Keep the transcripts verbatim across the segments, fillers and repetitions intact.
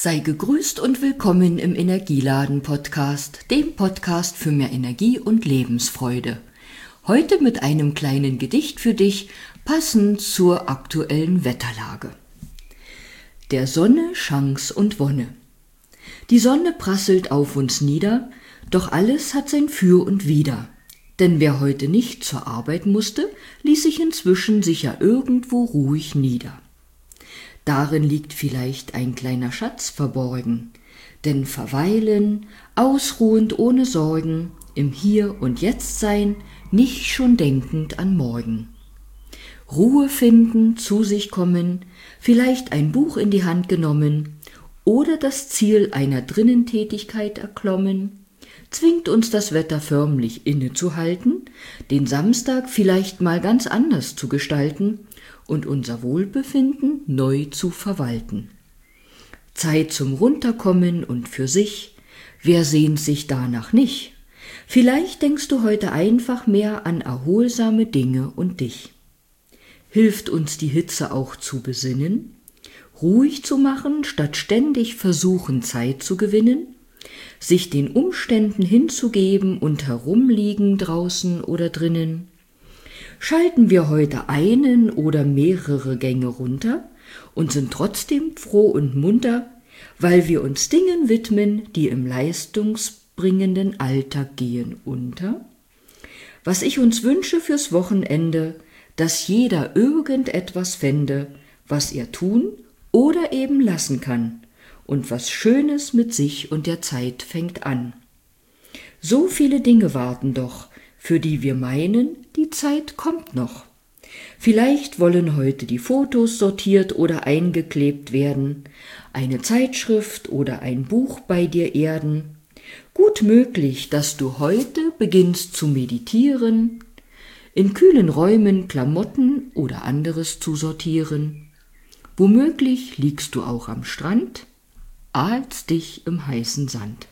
Sei gegrüßt und willkommen im Energieladen-Podcast, dem Podcast für mehr Energie und Lebensfreude. Heute mit einem kleinen Gedicht für dich, passend zur aktuellen Wetterlage. Der Sonne Chance und Wonne. Die Sonne prasselt auf uns nieder, doch alles hat sein Für und Wider. Denn wer heute nicht zur Arbeit musste, ließ sich inzwischen sicher irgendwo ruhig nieder. Darin liegt vielleicht ein kleiner Schatz verborgen, denn verweilen, ausruhend ohne Sorgen, im Hier und Jetzt sein, nicht schon denkend an morgen. Ruhe finden, zu sich kommen, vielleicht ein Buch in die Hand genommen oder das Ziel einer Drinnentätigkeit erklommen, zwingt uns das Wetter förmlich innezuhalten, den Samstag vielleicht mal ganz anders zu gestalten und unser Wohlbefinden neu zu verwalten. Zeit zum Runterkommen und für sich, wer sehnt sich danach nicht? Vielleicht denkst du heute einfach mehr an erholsame Dinge und dich. Hilft uns die Hitze auch zu besinnen, ruhig zu machen, statt ständig versuchen Zeit zu gewinnen, sich den Umständen hinzugeben und herumliegen draußen oder drinnen. Schalten wir heute einen oder mehrere Gänge runter und sind trotzdem froh und munter, weil wir uns Dingen widmen, die im leistungsbringenden Alltag gehen unter? Was ich uns wünsche fürs Wochenende, dass jeder irgendetwas fände, was er tun oder eben lassen kann und was Schönes mit sich und der Zeit fängt an. So viele Dinge warten doch, für die wir meinen, die Zeit kommt noch. Vielleicht wollen heute die Fotos sortiert oder eingeklebt werden, eine Zeitschrift oder ein Buch bei dir erden. Gut möglich, dass du heute beginnst zu meditieren, in kühlen Räumen Klamotten oder anderes zu sortieren. Womöglich liegst du auch am Strand, ahlst dich im heißen Sand.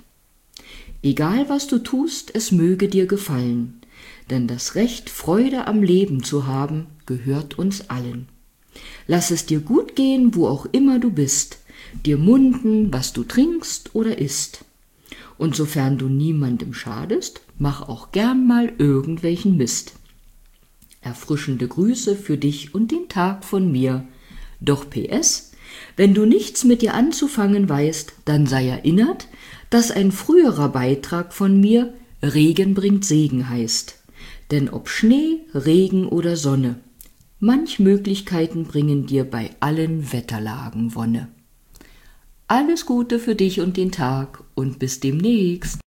Egal was du tust, es möge dir gefallen, denn das Recht, Freude am Leben zu haben, gehört uns allen. Lass es dir gut gehen, wo auch immer du bist, dir munden, was du trinkst oder isst. Und sofern du niemandem schadest, mach auch gern mal irgendwelchen Mist. Erfrischende Grüße für dich und den Tag von mir. Doch P S, wenn du nichts mit dir anzufangen weißt, dann sei erinnert, dass ein früherer Beitrag von mir Regen bringt Segen heißt. Denn ob Schnee, Regen oder Sonne, manch Möglichkeiten bringen dir bei allen Wetterlagen Wonne. Alles Gute für dich und den Tag und bis demnächst.